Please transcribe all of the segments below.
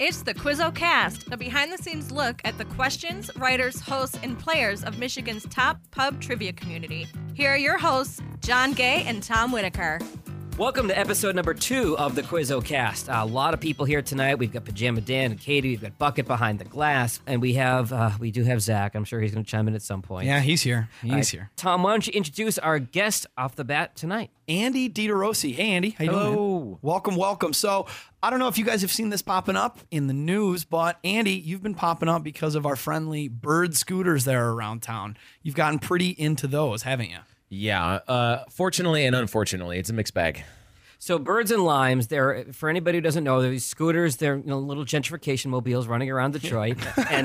It's the Quizzo Cast, a behind-the-scenes look at the questions, writers, hosts, and players of Michigan's top pub trivia community. Here are your hosts, John Gay and Tom Whitaker. Welcome to episode number 2 of the Quizzo Cast. A lot of people here tonight. We've got Pajama Dan and Katie. We've got Bucket behind the glass, and we do have Zach. I'm sure he's going to chime in at some point. Yeah, he's here. He's here. Tom, why don't you introduce our guest off the bat tonight? Andy DiDeRossi. Hey, Andy. How you doing, man? Welcome. So, I don't know if you guys have seen this popping up in the news, but Andy, you've been popping up because of our friendly Bird scooters that are around town. You've gotten pretty into those, haven't you? Yeah, fortunately and unfortunately, it's a mixed bag. So Birds and Limes, they're, for anybody who doesn't know, they're these scooters. They're little gentrification mobiles running around Detroit.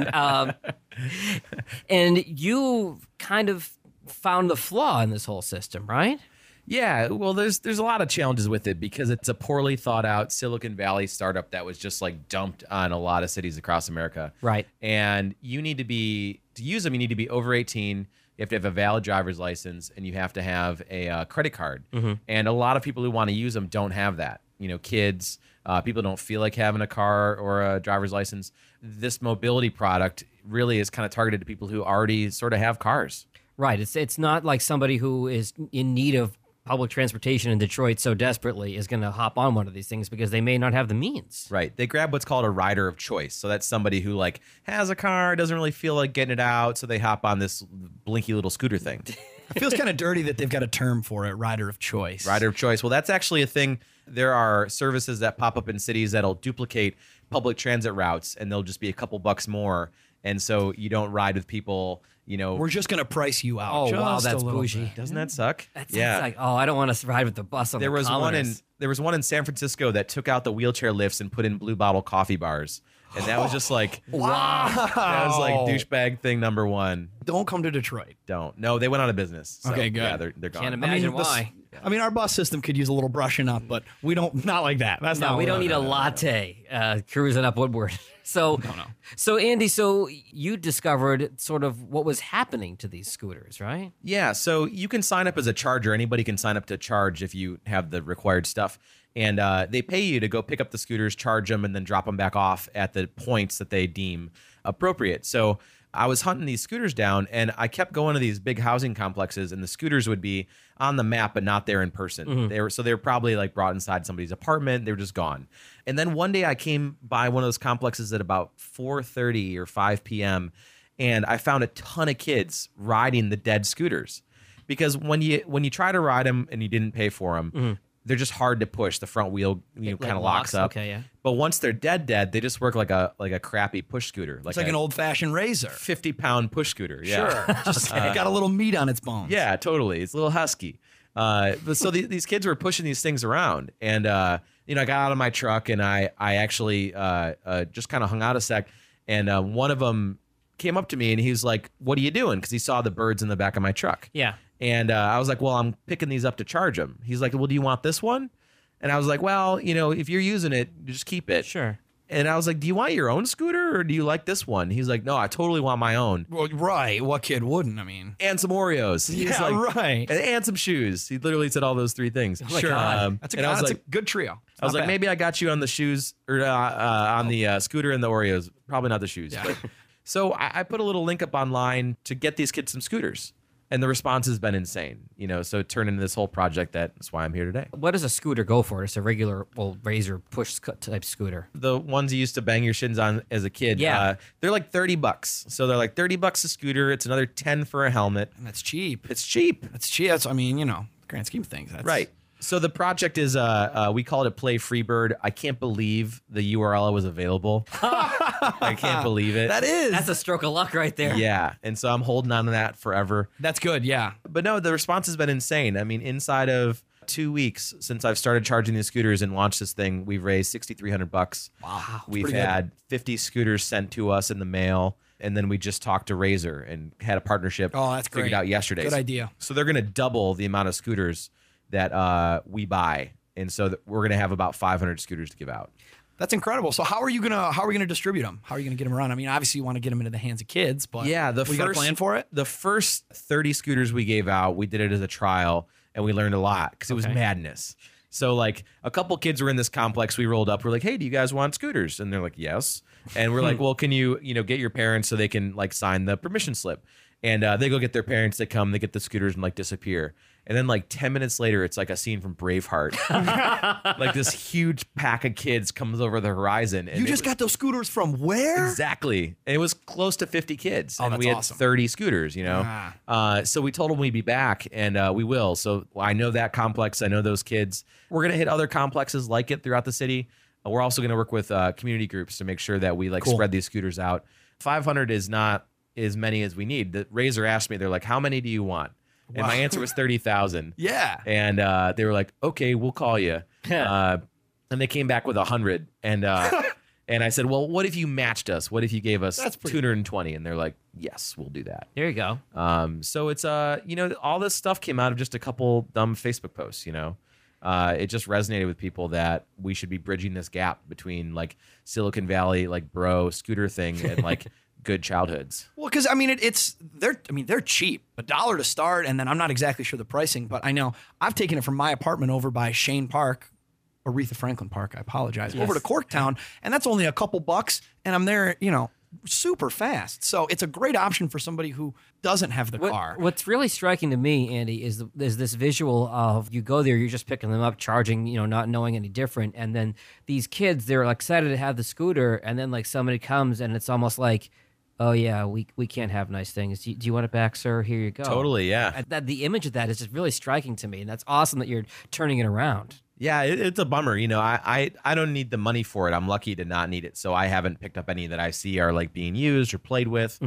And you kind of found the flaw in this whole system, right? Yeah, well, there's a lot of challenges with it because it's a poorly thought out Silicon Valley startup that was just like dumped on a lot of cities across America. Right. And you need to use them, you need to be over 18. You have to have a valid driver's license, and you have to have a credit card. Mm-hmm. And a lot of people who want to use them don't have that. You know, kids, people don't feel like having a car or a driver's license. This mobility product really is kind of targeted to people who already sort of have cars. Right. It's not like somebody who is in need of public transportation in Detroit so desperately is going to hop on one of these things because they may not have the means. Right. They grab what's called a rider of choice. So that's somebody who like has a car, doesn't really feel like getting it out, so they hop on this blinky little scooter thing. It feels kind of dirty that they've got a term for it, rider of choice. Rider of choice. Well, that's actually a thing. There are services that pop up in cities that'll duplicate public transit routes, and they'll just be a couple bucks more. And so you don't ride with people, We're just going to price you out. Oh, just wow, a that's little bougie. bit. Doesn't that suck? That's like, I don't want to ride with the bus on There was one in San Francisco that took out the wheelchair lifts and put in blue bottle coffee bars. And that was just like, Wow. That was like douchebag thing number one. Don't come to Detroit. Don't. No, they went out of business. So, Okay, good. Yeah, they're gone. Can't imagine why. Our bus system could use a little brushing up, but we don't, not like that. That's No, not we what don't need a latte cruising up Woodward. So, So Andy, you discovered sort of what was happening to these scooters, right? Yeah, so you can sign up as a charger. Anybody can sign up to charge if you have the required stuff. And they pay you to go pick up the scooters, charge them, and then drop them back off at the points that they deem appropriate. So I was hunting these scooters down, and I kept going to these big housing complexes, and the scooters would be on the map but not there in person. Mm-hmm. They were probably like brought inside somebody's apartment. They were just gone. And then one day I came by one of those complexes at about 4:30 or 5 p.m., and I found a ton of kids riding the dead scooters. Because when you try to ride them and you didn't pay for them, mm-hmm. they're just hard to push. The front wheel, kind of locks up. Okay, yeah. But once they're dead, they just work like a crappy push scooter. It's like an old-fashioned Razor. 50-pound push scooter. Yeah. Sure. Just got a little meat on its bones. Yeah, totally. It's a little husky. So these kids were pushing these things around, and I got out of my truck and I actually just kind of hung out a sec, and one of them came up to me and he was like, "What are you doing?" Because he saw the birds in the back of my truck. Yeah. And I was like, "Well, I'm picking these up to charge them." He's like, "Well, do you want this one?" And I was like, "Well, if you're using it, just keep it." Sure. And I was like, "Do you want your own scooter or do you like this one?" He's like, "No, I totally want my own." Well, right. What kid wouldn't? And some Oreos. He's like, right. And some shoes. He literally said all those three things. Sure. That's a good trio. I was like, maybe I got you on the shoes or on the scooter and the Oreos. Probably not the shoes. Yeah. But, so I put a little link up online to get these kids some scooters. And the response has been insane, so it turned into this whole project. That's why I'm here today. What does a scooter go for? It's a regular old Razor push type scooter. The ones you used to bang your shins on as a kid, they're like $30. So they're like $30 a scooter. It's another $10 for a helmet. And that's cheap. It's cheap. That's cheap. That's, the grand scheme of things. That's right. So the project is, we call it Play Freebird. I can't believe the URL was available. I can't believe it. That's a stroke of luck right there. Yeah. And so I'm holding on to that forever. That's good, yeah. But no, the response has been insane. I mean, inside of 2 weeks since I've started charging these scooters and launched this thing, we've raised $6,300. Wow. We've had 50 scooters sent to us in the mail. And then we just talked to Razor and had a partnership figured out yesterday. Good idea. So they're going to double the amount of scooters that we buy, and so we're going to have about 500 scooters to give out. That's incredible. So how are you gonna distribute them? How are you gonna get them around? I mean, obviously you want to get them into the hands of kids, but yeah, we got a plan for it. The first 30 scooters we gave out, we did it as a trial, and we learned a lot because it was madness. So like a couple kids were in this complex. We rolled up. We're like, hey, do you guys want scooters? And they're like, yes. And we're like, well, can you get your parents so they can like sign the permission slip? And they go get their parents. They come, they get the scooters and like disappear. And then like 10 minutes later, it's like a scene from Braveheart. Like this huge pack of kids comes over the horizon. And You just got those scooters from where? Exactly. And it was close to 50 kids. Oh, and that's we had awesome. 30 scooters, So we told them we'd be back, and we will. So I know that complex. I know those kids. We're going to hit other complexes like it throughout the city. We're also going to work with community groups to make sure that we spread these scooters out. 500 is not as many as we need. The Razor asked me, they're like, how many do you want? And my answer was 30,000. Yeah. And they were like, okay, we'll call you. And they came back with 100. And and I said, well, what if you matched us? What if you gave us 220? And they're like, yes, we'll do that. There you go. So it's all this stuff came out of just a couple dumb Facebook posts. It just resonated with people that we should be bridging this gap between like Silicon Valley, like bro scooter thing, and like good childhoods. Well, because I mean, they're cheap, $1 to start, and then I'm not exactly sure the pricing, but I know I've taken it from my apartment over by Shane Park, Aretha Franklin Park. I apologize, over to Corktown, and that's only a couple bucks, and I'm there, super fast. So it's a great option for somebody who doesn't have the car. What's really striking to me, Andy, is this visual of you go there, you're just picking them up, charging, not knowing any different, and then these kids, they're excited to have the scooter, and then like somebody comes and it's almost like, oh yeah, we can't have nice things. Do you want it back, sir? Here you go. Totally, yeah. The image of that is just really striking to me, and that's awesome that you're turning it around. Yeah, it's a bummer. I don't need the money for it. I'm lucky to not need it. So I haven't picked up any that I see are like being used or played with.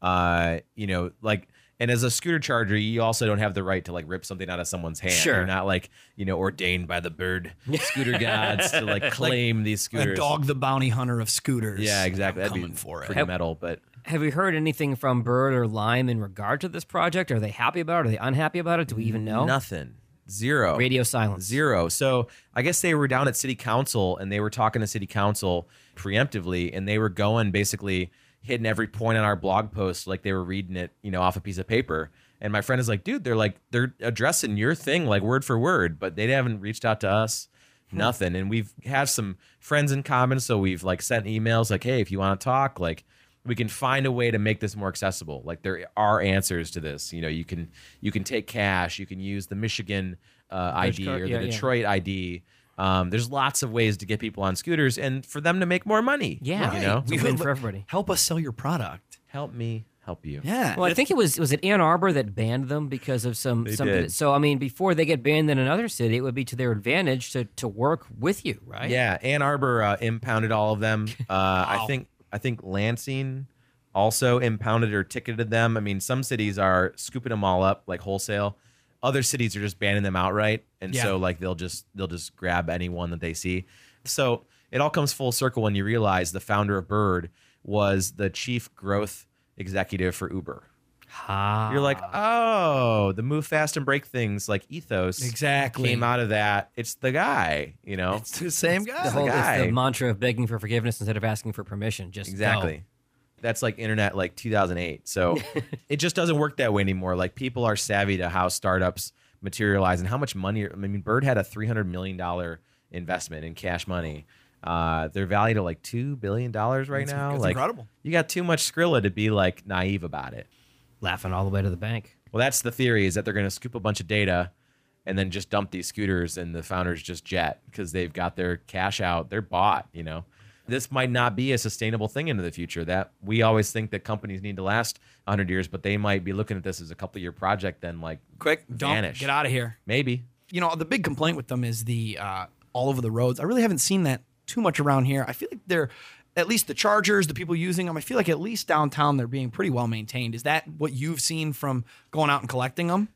And as a scooter charger, you also don't have the right to like rip something out of someone's hand. Sure. You're not like, ordained by the bird scooter gods to like claim these A scooters. dog, the bounty hunter of scooters. Yeah, exactly. I'm That'd coming be for it. pretty metal, but Have we heard anything from Bird or Lime in regard to this project? Are they happy about it? Are they unhappy about it? Do we even know? nothing. Zero. Radio silence. Zero. So I guess they were down at city council and they were talking to city council preemptively, and they were going basically hitting every point on our blog post like they were reading it, off a piece of paper. And my friend is like, dude, they're addressing your thing like word for word, but they haven't reached out to us. Nothing. And we've had some friends in common, so we've like sent emails like, hey, if you want to talk, like we can find a way to make this more accessible. Like there are answers to this. You can take cash, you can use the Michigan ID card, or the yeah. Detroit ID. There's lots of ways to get people on scooters and for them to make more money. Yeah, it's a win for everybody. Help us sell your product. Help me help you. Yeah. Well, I think was it Ann Arbor that banned them because of something. did. So I mean, before they get banned in another city, it would be to their advantage to work with you, right? Yeah, Ann Arbor impounded all of them. I think Lansing also impounded or ticketed them. I mean, some cities are scooping them all up like wholesale. Other cities are just banning them outright, and so like they'll just grab anyone that they see. So it all comes full circle when you realize the founder of Bird was the chief growth executive for Uber. You're like, oh, the move fast and break things like ethos Exactly. came out of that. It's the guy, It's the same guy. The whole guy. it's the mantra of begging for forgiveness instead of asking for permission. Just Exactly. go. That's like internet like 2008. So it just doesn't work that way anymore. Like people are savvy to how startups materialize and how much money. I mean, Bird had a $300 million investment in cash money. They're valued at like $2 billion right now. It's like incredible. You got too much Skrilla to be like naive about it. Laughing all the way to the bank. Well, that's the theory, is that they're going to scoop a bunch of data and then just dump these scooters and the founders just jet because they've got their cash out. They're bought, This might not be a sustainable thing into the future. That we always think that companies need to last 100 years, but they might be looking at this as a couple-year project, then like Quick, vanish. Get out of here. Maybe. The big complaint with them is the all over the roads. I really haven't seen that too much around here. I feel like they're, at least the chargers, the people using them, I feel like at least downtown they're being pretty well maintained. Is that what you've seen from going out and collecting them?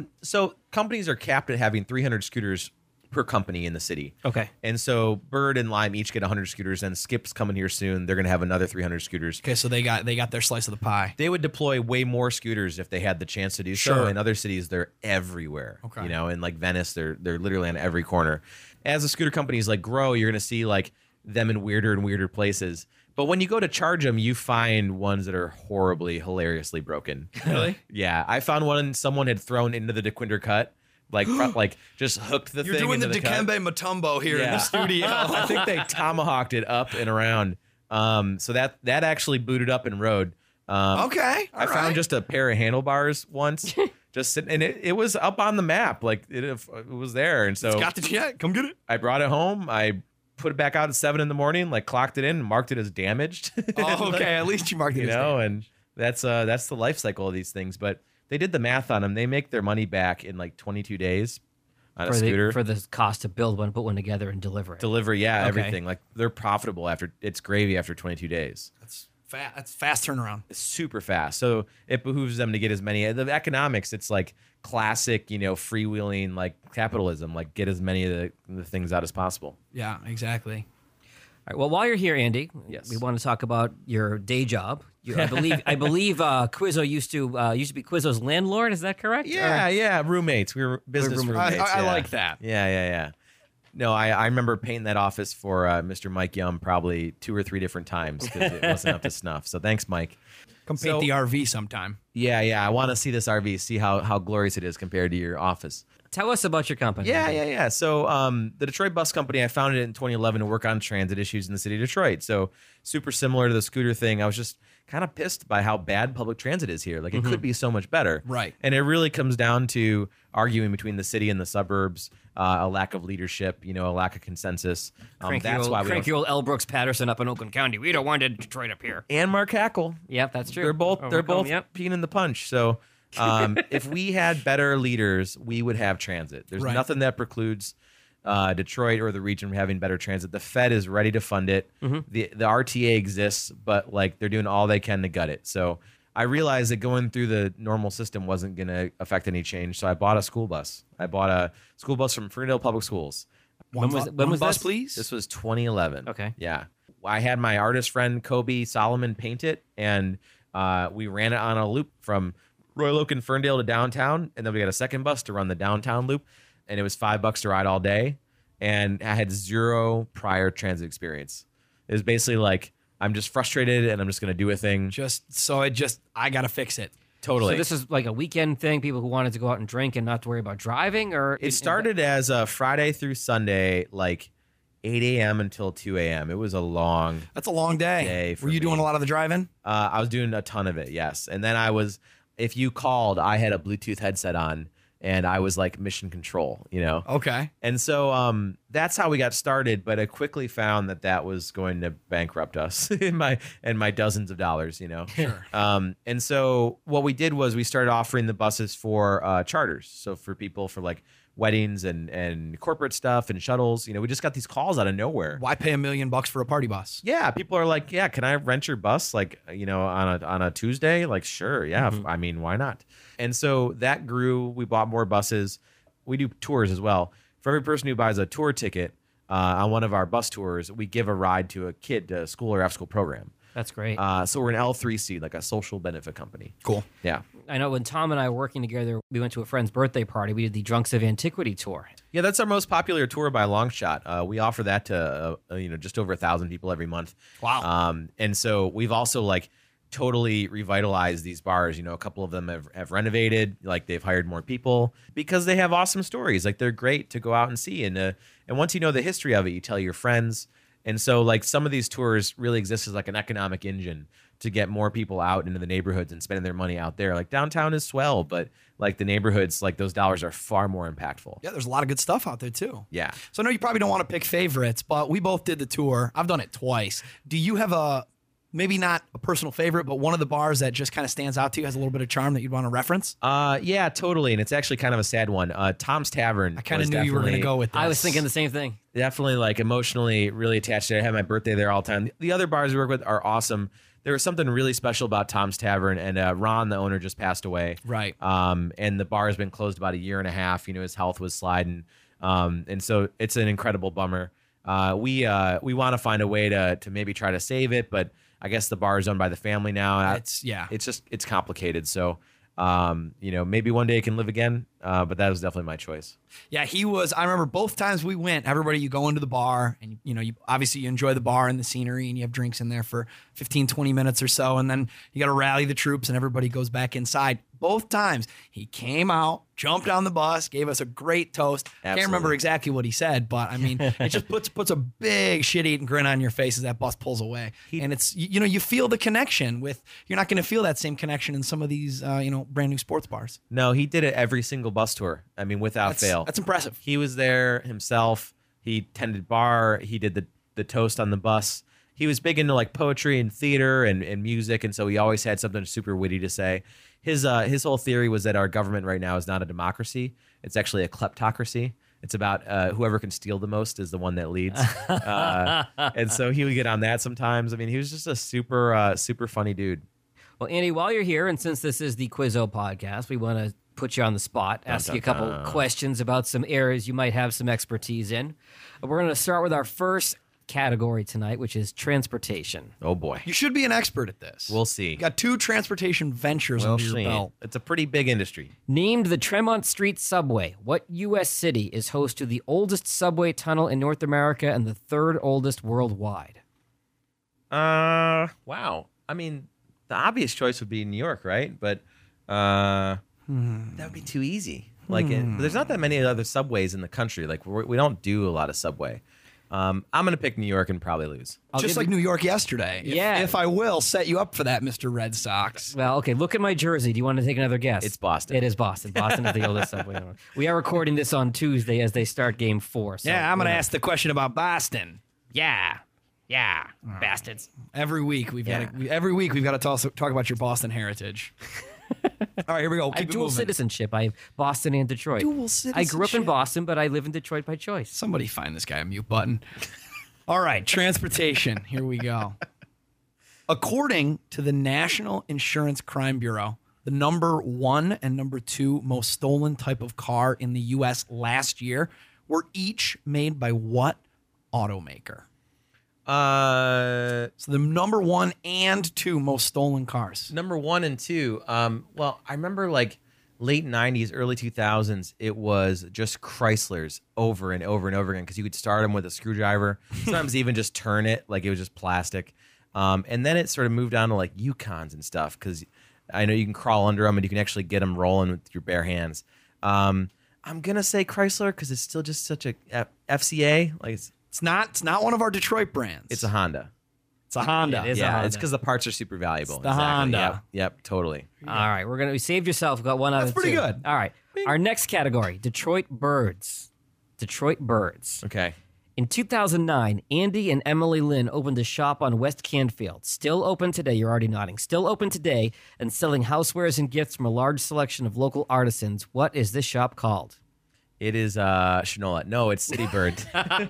So companies are capped at having 300 scooters per company in the city. Okay. And so Bird and Lime each get 100 scooters, and Skip's coming here soon. They're going to have another 300 scooters. Okay, so they got their slice of the pie. They would deploy way more scooters if they had the chance to do so. Sure. In other cities, they're everywhere. Okay. In like Venice, they're literally on every corner. As the scooter companies like grow, you're going to see like them in weirder and weirder places. But when you go to charge them, you find ones that are horribly, hilariously broken. Really? Yeah. I found one someone had thrown into the DeQuinder Cut like just hooked the You're thing doing into the the cut. Dikembe Mutombo here in Yeah. the studio. I think they tomahawked it up and around. So that actually booted up and rode. Okay. I found just a pair of handlebars once, just sitting, and it was up on the map, like it was there. And so got the jet. Come get it. I brought it home. I put it back out at 7 a.m, like clocked it in and marked it as damaged. Oh, okay. At least you marked it. You as know, damage. and that's the life cycle of these things. But they did the math on them. They make their money back in like 22 days on a scooter. For the cost to build one, put one together, and deliver it. Delivery, yeah, Okay. everything. Like they're profitable after it's gravy after 22 days. That's fast turnaround. It's super fast. So it behooves them to get as many. The economics, it's like classic, freewheeling like capitalism. Like get as many of the things out as possible. Yeah, exactly. All right, well, while you're here, Andy, Yes. we want to talk about your day job. I believe Quizzo used to be Quizzo's landlord. Is that correct? Yeah, roommates. We were business roommates. I yeah. like that. Yeah. No, I remember painting that office for Mr. Mike Yum probably 2 or 3 different times because it wasn't up to snuff. So thanks, Mike. Come paint the RV sometime. Yeah. I want to see this RV, see how glorious it is compared to your office. Tell us about your company. Yeah. So the Detroit Bus Company, I founded it in 2011 to work on transit issues in the city of Detroit. So super similar to the scooter thing. I was just kind of pissed by how bad public transit is here. Like it could be so much better. Right. And it really comes down to arguing between the city and the suburbs, a lack of leadership, a lack of consensus. That's why we cranky old L. Brooks Patterson up in Oakland County. We don't want Detroit up here. and Mark Hackle. Yep, that's true. They're both Yep. peeing in the punch. So if we had better leaders, we would have transit. There's Right. nothing that precludes Detroit or the region from having better transit. The Fed is ready to fund it. The RTA exists, but like they're doing all they can to gut it. So I realized that going through the normal system wasn't going to affect any change. So I bought a school bus. I bought a school bus from Ferndale Public Schools. When was bus, this? please? This was 2011. Okay. Yeah. I had my artist friend Kobe Solomon paint it, and we ran it on a loop from Royal Oak and Ferndale to downtown, and then we got a second bus to run the downtown loop, and it was $5 to ride all day, and I had 0 prior transit experience. It was basically like I'm just frustrated, and I'm just going to do a thing. I got to fix it. Totally. So this is like a weekend thing. People who wanted to go out and drink and not to worry about driving, or It started as a Friday through Sunday, like 8 a.m. until 2 a.m. It was a long. That's a long day. Day for Were you doing me. a lot of the driving? I was doing a ton of it, yes. And then if you called, I had a Bluetooth headset on, and I was like mission control, Okay. And so that's how we got started. But I quickly found that was going to bankrupt us in my dozens of dollars, Sure. And so what we did was we started offering the buses for charters. So for people for like weddings and corporate stuff and shuttles, we just got these calls out of nowhere. Why pay $1 million for a party bus? Yeah, people are like, yeah, can I rent your bus like, on a Tuesday? Like, sure, yeah. I mean, why not? And so that grew. We bought more buses. We do tours as well. For every person who buys a tour ticket on one of our bus tours, we give a ride to a kid to a school or after-school program. that's great. So we're an L3C, like a social benefit company. Cool. Yeah. I know when Tom and I were working together, we went to a friend's birthday party. We did the Drunks of Antiquity tour. Yeah, that's our most popular tour by a long shot. We offer that to just over 1,000 people every month. Wow. And so we've also like totally revitalized these bars. A couple of them have renovated, like they've hired more people because they have awesome stories. Like they're great to go out and see. And once you know the history of it, you tell your friends. And so like some of these tours really exist as like an economic engine to get more people out into the neighborhoods and spending their money out there. Like downtown is swell, but like the neighborhoods, like those dollars are far more impactful. Yeah, there's a lot of good stuff out there too. Yeah. So I know you probably don't want to pick favorites, but we both did the tour. I've done it twice. Do you have maybe not a personal favorite, but one of the bars that just kind of stands out to you, has a little bit of charm that you'd want to reference? Yeah, totally. And it's actually kind of a sad one. Tom's Tavern. I kind of knew you were going to go with this. I was thinking the same thing. Definitely like emotionally really attached to it. I have my birthday there all the time. The other bars we work with are awesome. There was something really special about Tom's Tavern, and Ron, the owner, just passed away. Right. And the bar has been closed about a year and a half. His health was sliding. And so it's an incredible bummer. We want to find a way to maybe try to save it, but I guess the bar is owned by the family now. It's complicated. So, maybe one day it can live again. but that was definitely my choice. Yeah, he was. I remember both times we went, everybody, you go into the bar and, you obviously you enjoy the bar and the scenery and you have drinks in there for 15, 20 minutes or so. And then you got to rally the troops and everybody goes back inside. Both times he came out, jumped on the bus, gave us a great toast. Absolutely. Can't remember exactly what he said, but I mean, it just puts a big shit-eating grin on your face as that bus pulls away. And it's, you feel the connection with, you're not going to feel that same connection in some of these, brand new sports bars. No, he did it every single bus tour. I mean, without fail. That's impressive. He was there himself. He tended bar. He did the toast on the bus. He was big into like poetry and theater and music, and so he always had something super witty to say. His whole theory was that our government right now is not a democracy. It's actually a kleptocracy. It's about whoever can steal the most is the one that leads. And so he would get on that sometimes. I mean, he was just a super funny dude. Well, Andy, while you're here, and since this is the Quizzo podcast, we want to put you on the spot, ask you a couple questions about some areas you might have some expertise in. We're going to start with our first category tonight, which is transportation. Oh, boy. You should be an expert at this. We'll see. You got 2 transportation ventures under your belt. It's a pretty big industry. Named the Tremont Street Subway, what U.S. city is host to the oldest subway tunnel in North America and the 3rd oldest worldwide? Wow. I mean, the obvious choice would be New York, right? But that would be too easy. But there's not that many other subways in the country. Like we don't do a lot of subway. I'm going to pick New York and probably lose. Just like New York yesterday. If I will set you up for that, Mr. Red Sox. Well, okay, look at my jersey. Do you want to take another guess? It's Boston. It is Boston. Boston is the oldest subway. We are recording this on Tuesday as they start game 4. So I'm going to ask the question about Boston. Yeah, bastards. Every week we've got to talk about your Boston heritage. All right, here we go. I have dual citizenship. I have Boston and Detroit. Dual citizenship. I grew up in Boston, but I live in Detroit by choice. Somebody find this guy a mute button. All right, transportation. Here we go. According to the National Insurance Crime Bureau, the number 1 and number 2 most stolen type of car in the U.S. last year were each made by what automaker? So the number 1 and 2 most stolen cars. Number 1 and 2. Well, I remember like late 90s, early 2000s, it was just Chryslers over and over and over again because you could start them with a screwdriver. Sometimes even just turn it like it was just plastic. And then it sort of moved on to like Yukons and stuff because I know you can crawl under them and you can actually get them rolling with your bare hands. I'm going to say Chrysler because it's still just such a FCA. Like It's not one of our Detroit brands. it's a Honda. It's a Honda. It is a Yeah, Honda. it's because the parts are super valuable. It's the Honda. Yep, totally. All right, we saved yourself. Got 1 out That's of 2. pretty good. All right, our next category: Detroit Birds. Detroit Birds. Okay. In 2009, Andy and Emily Lynn opened a shop on West Canfield. Still open today. You're already nodding. Still open today and selling housewares and gifts from a large selection of local artisans. What is this shop called? It is Shinola. No, it's City Bird.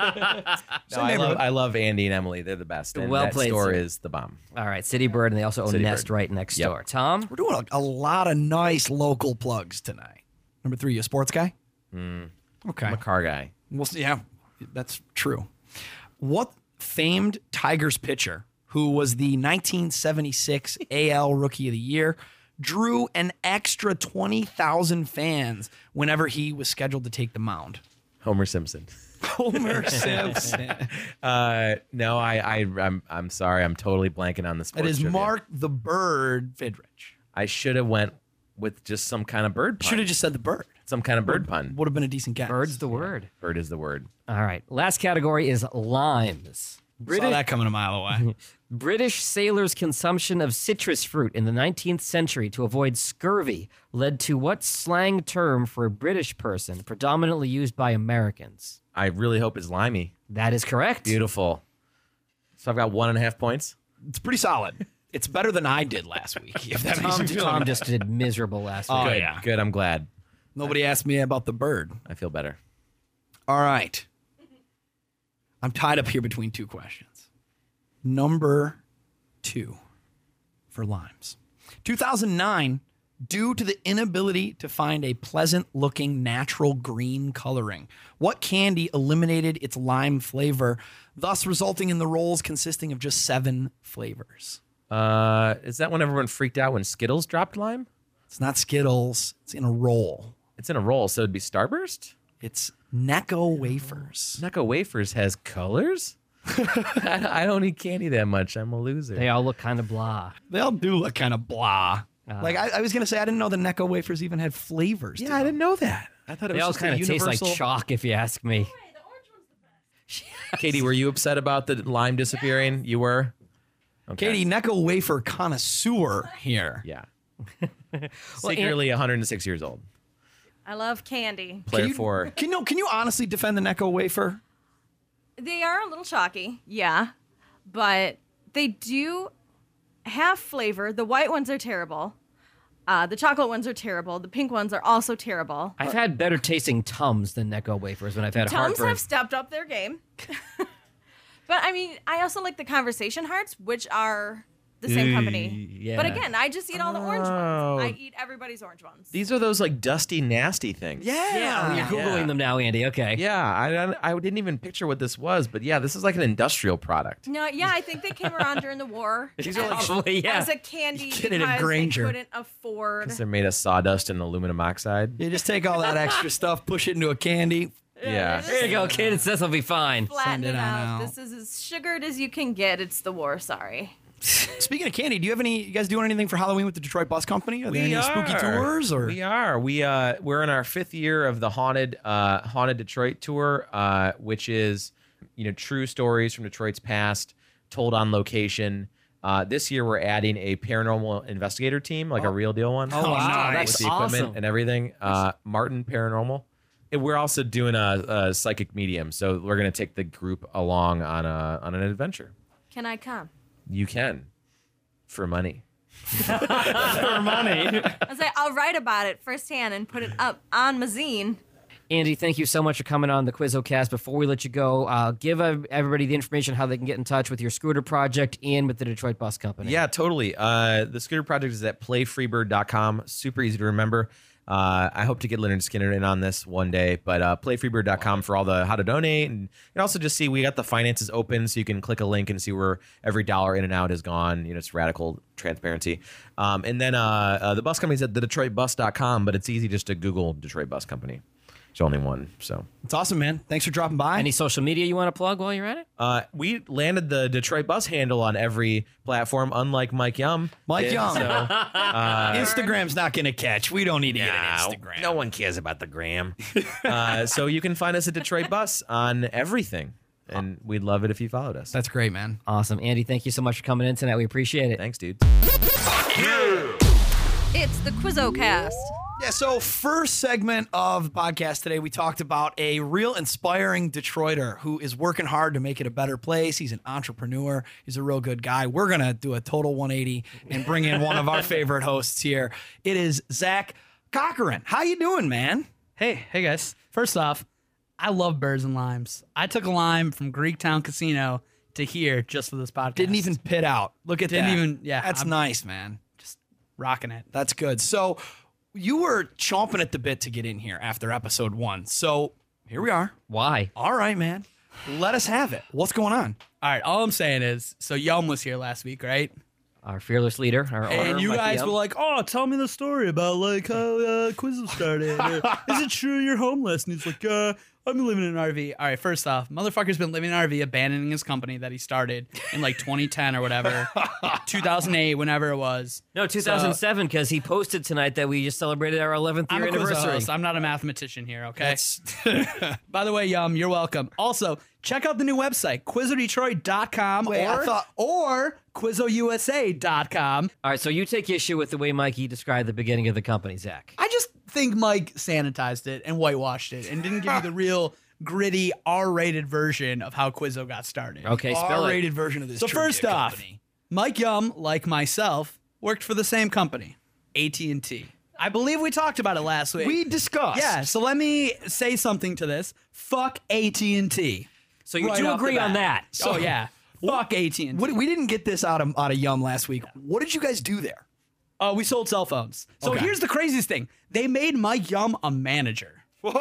I love Andy and Emily. They're the best. And Well that played, store sir. is the bomb. All right, City Bird, and they also own City Nest Bird. right next Yep. door. Tom? We're doing a lot of nice local plugs tonight. Number 3, you a sports guy? Okay. I'm a car guy. We'll see. Yeah, that's true. What famed Tigers pitcher who was the 1976 AL Rookie of the Year drew an extra 20,000 fans whenever he was scheduled to take the mound? Homer Simpson. Homer Simpson. No, I'm sorry. I'm totally blanking on the sports It is trivia. Mark the Bird Fidrich. I should have went with just some kind of bird pun. Should have just said the bird. Some kind of bird pun. Would have been a decent guess. Bird's the word. Bird is the word. All right, last category is limes. Saw that coming a mile away. British sailors' consumption of citrus fruit in the 19th century to avoid scurvy led to what slang term for a British person predominantly used by Americans? I really hope it's limey. That is correct. Beautiful. So I've got 1.5 points. It's pretty solid. It's better than I did last week. If that makes you feel Tom better. just did miserable last week. Oh, Good. yeah. Good. I'm glad. Nobody asked me about the bird. I feel better. All right. I'm tied up here between 2 questions. Number 2 for limes. 2009, due to the inability to find a pleasant-looking natural green coloring, what candy eliminated its lime flavor, thus resulting in the rolls consisting of just 7 flavors? Is that when everyone freaked out when Skittles dropped lime? It's not Skittles. It's in a roll. It's in a roll, so it'd be Starburst? It's Necco wafers. Necco Wafers has colors? I don't eat candy that much. I'm a loser. They all look kind of blah. They all do look kind of blah. Like I was gonna say, I didn't know the Necco wafers even had flavors. Yeah, I didn't know that. I thought it They was all just kind a of taste like universal- chalk, if you ask me. Katie, were you upset about the lime disappearing? You were? Okay. Katie, Necco wafer connoisseur here. Yeah. Secretly 106 years old. I love candy. Player 4. Can you honestly defend the Necco wafer? They are a little chalky, yeah, but they do have flavor. The white ones are terrible. The chocolate ones are terrible. The pink ones are also terrible. I've had better tasting Tums than Necco wafers when I've had Tums heartburn. have stepped up their game. But I mean, I also like the Conversation Hearts, which are the same company. yeah. But again, I just eat all the orange Oh. ones. I eat everybody's orange ones. These are those like dusty, nasty things. Yeah, you're Googling Yeah. them now, Andy. Okay. Yeah, I didn't even picture what this was, but yeah, this is like an industrial product. No, yeah, I think they came around during the war. These are probably, yeah. As a candy Get it at because Grainger. they couldn't afford. Because they're made of sawdust and aluminum oxide. You just take all that extra stuff, push it into a candy. Yeah. There you go, kids. This will be fine. Flatten Send it it on out. out. This is as sugared as you can get. It's the war. Sorry. Speaking of candy, you guys doing anything for Halloween with the Detroit Bus Company? Are there any spooky tours or? We are. We're in our 5th year of the haunted Detroit tour, which is true stories from Detroit's past told on location. This year we're adding a paranormal investigator team, like a real deal one. Oh, wow. That's with the equipment awesome. and everything. Martin Paranormal. And we're also doing a psychic medium, so we're gonna take the group along on an adventure. Can I come? You can, for money. I was like, I'll write about it firsthand and put it up on Mazine. Andy, thank you so much for coming on the QuizzoCast. Before we let you go, give everybody the information how they can get in touch with your scooter project and with the Detroit Bus Company. Yeah, totally. The scooter project is at playfreebird.com. Super easy to remember. I hope to get Leonard Skinner in on this one day, but playfreebird.com for all the how to donate, and also just see we got the finances open, so you can click a link and see where every dollar in and out is gone. It's radical transparency. And then the bus company's at thedetroitbus.com, but it's easy just to Google Detroit Bus Company. There's only one, so It's awesome, man. Thanks for dropping by. Any social media you want to plug while you're at it? we landed the Detroit Bus handle on every platform, unlike Mike Yum. Mike did, Yum. So, Instagram's not going to catch. We don't need to get an no, Instagram. no one cares about the gram. So you can find us at Detroit Bus on everything, and we'd love it if you followed us. That's great, man. Awesome. Andy, thank you so much for coming in tonight. We appreciate it. Thanks, dude. It's the QuizzoCast. Yeah, so first segment of the podcast today, we talked about a real inspiring Detroiter who is working hard to make it a better place. He's an entrepreneur. He's a real good guy. We're going to do a total 180 and bring in one of our favorite hosts here. It is Zach Cochran. How you doing, man? Hey guys. First off, I love birds and limes. I took a lime from Greektown Casino to here just for this podcast. Didn't even pit out. Look at Didn't that. even- yeah, That's I'm- nice, man. rocking it. That's good. So you were chomping at the bit to get in here after episode 1. So here we are. Why? All right, man. Let us have it. What's going on? All right, all I'm saying is, so Yum was here last week, right? Our fearless leader, our owner, And you Mikey guys Yum. were like, "Oh, tell me the story about like how Quizzo started. Is it true you're homeless?" And he's like, "I've been living in an RV." All right, first off, motherfucker's been living in an RV, abandoning his company that he started in like 2010 or whatever, 2008, whenever it was. No, 2007, because he posted tonight that we just celebrated our 11th I'm year a quiz anniversary. host. I'm not a mathematician here, okay? That's By the way, Yum, you're welcome. Also, check out the new website, QuizzoDetroit.com Wait, I thought- or QuizzoUSA.com. All right, so you take issue with the way Mikey described the beginning of the company, Zach. I just think Mike sanitized it and whitewashed it and didn't give you the real gritty R-rated version of how Quizzo got started. Okay, spell it. R-rated version of this. So trivia first off, company. Mike Yum, like myself, worked for the same company, AT&T. I believe we talked about it last week. We discussed. Yeah, so let me say something to this. Fuck AT&T. So you Right do off the agree on bat. that. Oh yeah. Fuck AT&T. We didn't get this out of Yum last week. What did you guys do there? We sold cell phones. So Okay. here's the craziest thing. They made Mike Yum a manager.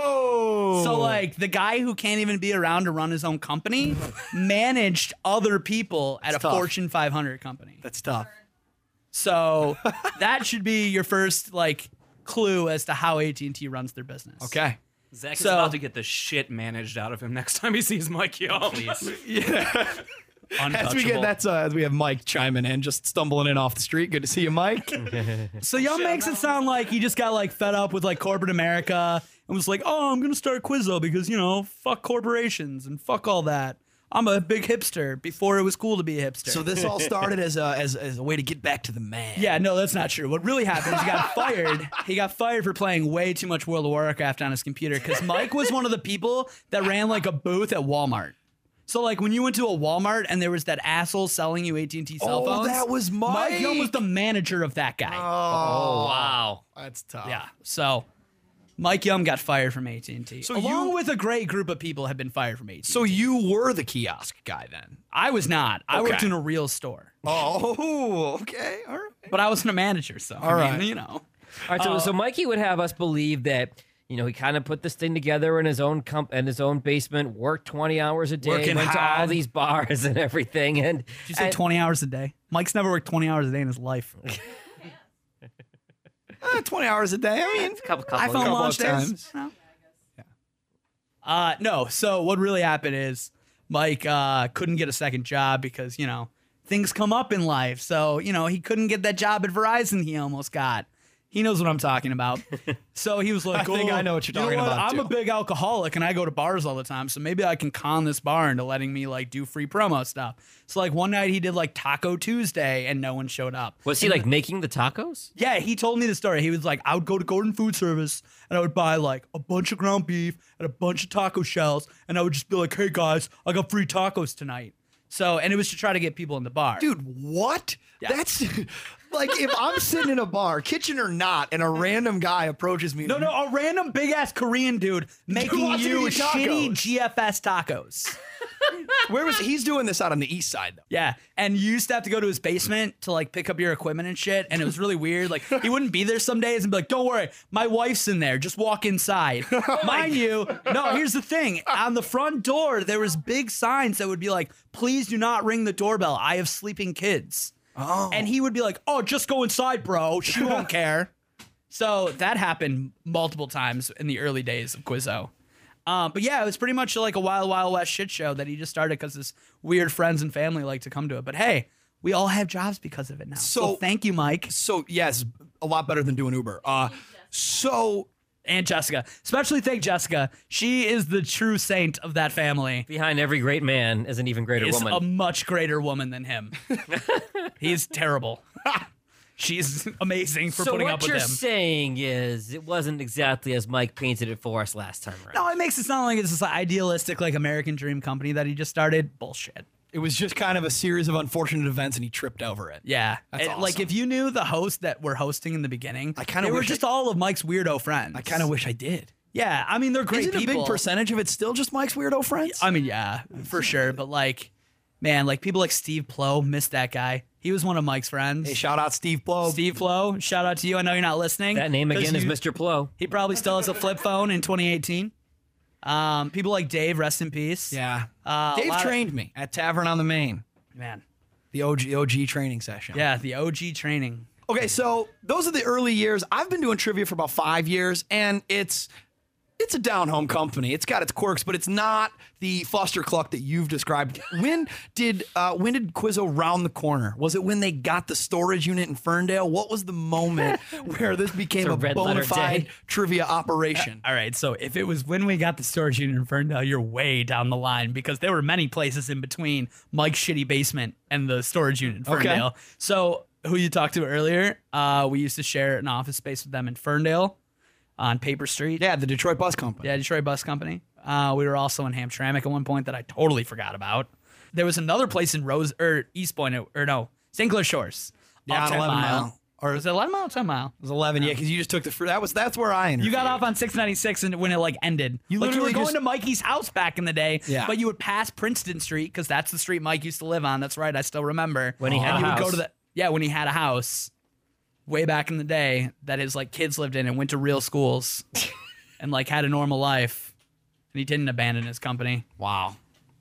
Whoa! So like the guy who can't even be around to run his own company managed other people at a tough. Fortune 500 company. that's tough. So that should be your first like clue as to how AT&T runs their business. Okay. Zach is So- about to get the shit managed out of him next time he sees Mike Young. As we get as we have Mike chiming in, just stumbling in off the street. Good to see you, Mike. So Young makes it sound like he just got like fed up with like corporate America and was like, oh, I'm gonna start Quizzo because fuck corporations and fuck all that. I'm a big hipster before it was cool to be a hipster. So this all started as a way to get back to the man. Yeah, no, that's not true. What really happened is he got fired. He got fired for playing way too much World of Warcraft on his computer because Mike was one of the people that ran like a booth at Walmart. So like when you went to a Walmart and there was that asshole selling you AT&T cell phones. that was Mike Young was the manager of that guy. Oh, wow. That's tough. Yeah. So Mike Young got fired from AT&T. So along you- with a great group of people have been fired from AT&T. So you were the kiosk guy then? I was not. I Okay. worked in a real store. Oh, okay. All right. But I wasn't a manager, so All right. All right, so Mikey would have us believe that he kind of put this thing together in his own in his own basement, worked 20 hours a day, Working went to all hard. these bars and everything, and Did you say 20 hours a day? Mike's never worked 20 hours a day in his life. 20 hours a day. I mean, couple iPhone couple launch of days. times. No. No. So what really happened is Mike couldn't get a second job because things come up in life. So he couldn't get that job at Verizon he almost got. He knows what I'm talking about. So he was like, I think I know what you're talking about, I'm too." a big alcoholic and I go to bars all the time. So maybe I can con this bar into letting me do free promo stuff. So one night he did Taco Tuesday and no one showed up. was he making the tacos? Yeah, he told me the story. He was like, I would go to Gordon Food Service and I would buy a bunch of ground beef and a bunch of taco shells. And I would just be like, hey guys, I got free tacos tonight. So, and it was to try to get people in the bar. dude, what? Yeah. That's if I'm sitting in a bar, kitchen or not, and a random guy approaches me. No, a random big ass Korean dude making wants to you eat shitty tacos. GFS tacos. Where was he's doing this out on the east side though? Yeah, and you used to have to go to his basement to pick up your equipment and shit, and it was really weird. He wouldn't be there some days and be like, "Don't worry, my wife's in there. Just walk inside." Mind you, no. Here's the thing: on the front door, there was big signs that would be like, "Please do not ring the doorbell. I have sleeping kids." Oh. And he would be like, "Oh, just go inside, bro. She won't care." So that happened multiple times in the early days of Quizzo. But yeah, it was pretty much like a Wild Wild West shit show that he just started because his weird friends and family like to come to it. But hey, we all have jobs because of it now. So thank you, Mike. So yes, a lot better than doing Uber. So And Jessica. Especially thank Jessica. She is the true saint of that family. Behind every great man is an even greater Is woman. a much greater woman than him. He's terrible. She's amazing for so putting what up with you're him. saying is it wasn't exactly as Mike painted it for us last time around. No, it makes it sound like it's this idealistic, American dream company that he just started. Bullshit. it was just kind of a series of unfortunate events, and he tripped over it. Yeah. That's And, awesome. if you knew the hosts that were hosting in the beginning, I kinda they were wish just all of Mike's weirdo friends. I kind of wish I did. Yeah, I mean, they're great Isn't people. a big percentage of it still just Mike's weirdo friends? I mean, yeah, for sure. But man, people like Steve Plow, missed that guy. He was one of Mike's friends. Hey, shout out Steve Blow. Steve Plow, shout out to you. I know you're not listening. That name 'cause again is you- Mr. Plow. He probably still has a flip phone in 2018. People like Dave, rest in peace. Yeah. a Dave lot of- trained me at Tavern on the Main, Man. the OG training session. Yeah, the OG training. Okay, so those are the early years. I've been doing trivia for about 5 years, and it's a down-home company. It's got its quirks, but it's not the cluck that you've described. When did Quizzo round the corner? Was it when they got the storage unit in Ferndale? What was the moment where this became It's a a red bona letter fide day. trivia operation? All right, so if it was when we got the storage unit in Ferndale, you're way down the line because there were many places in between Mike's shitty basement and the storage unit in Ferndale. So who you talked to earlier, we used to share an office space with them in Ferndale on Paper Street. Yeah, the Detroit Bus Company. Yeah, Detroit Bus Company. We were also in Hamtramck at one point that I totally forgot about. There was another place in East Point, St. Clair Shores. Yeah, off on 10 11 Mile. Mile. Or was it 11 Mile or 10 Mile? It was 11, yeah, because you just took that's where I You got off on 696 and when it ended. You You were literally going just- to Mikey's house back in the day, Yeah. but you would pass Princeton Street because that's the street Mike used to live on. That's right, I still remember. When he had And a you would go house. to when he had a house way back in the day that his kids lived in and went to real schools and had a normal life. And he didn't abandon his company. Wow.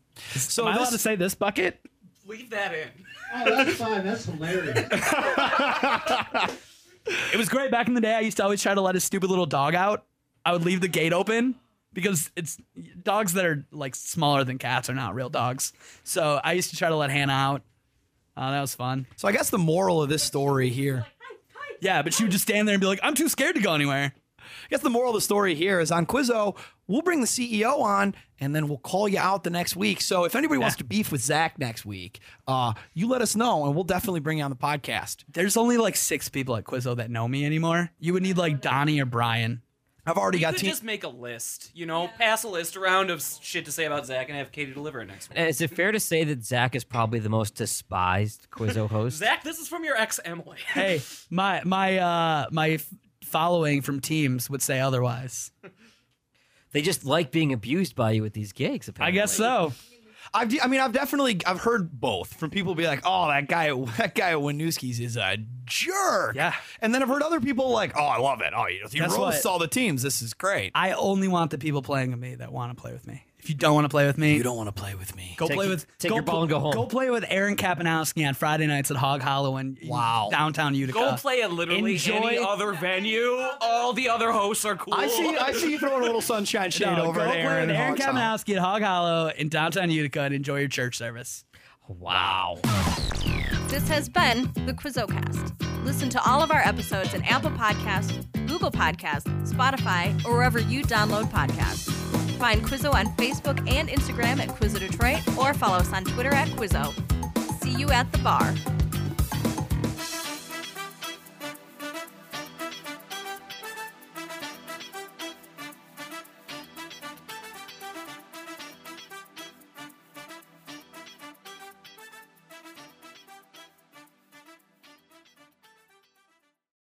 So Am I allowed this, to say this bucket? Leave that in. Oh, that's fine. That's hilarious. It was great. Back in the day, I used to always try to let his stupid little dog out. I would leave the gate open because it's dogs that are like smaller than cats are not real dogs. So I used to try to let Hannah out. That was fun. So I guess the moral of this story here, Yeah, but she would just stand there and be like, I'm too scared to go anywhere. I guess the moral of the story here is on Quizzo, we'll bring the CEO on and then we'll call you out the next week. So if anybody wants to beef with Zach next week, you let us know and we'll definitely bring you on the podcast. There's only like 6 people at Quizzo that know me anymore. You would need like Donnie or Brian. I've already You got could just make a list, pass a list around of shit to say about Zach and have Katie deliver it next week. Is it fair to say that Zach is probably the most despised Quizzo host? Zach, this is from your ex Emily. Hey, my following from teams would say otherwise. They just like being abused by you with these gigs, I apparently. guess so. I've heard both from people be like, oh, that guy at Winooski's is a jerk. Yeah. And then I've heard other people like, oh, I love it. Oh, he Guess roasts what? all the teams. This is great. I only want the people playing with me that want to play with me. If you don't want to play with me, You don't want to play with me. go play with take your ball and go home. Go play with Aaron Kapanowski on Friday nights at Hog Hollow in downtown Utica. Go play at literally any other venue. All the other hosts are cool. I see you throwing a little sunshine shade No, over go at play Aaron. with Aaron Hawks Hollow. Kapanowski at Hog Hollow in downtown Utica and enjoy your church service. Wow. This has been the QuizzoCast. Listen to all of our episodes in Apple Podcasts, Google Podcasts, Spotify, or wherever you download podcasts. Find Quizzo on Facebook and Instagram at Quizzo Detroit, or follow us on Twitter at Quizzo. See you at the bar.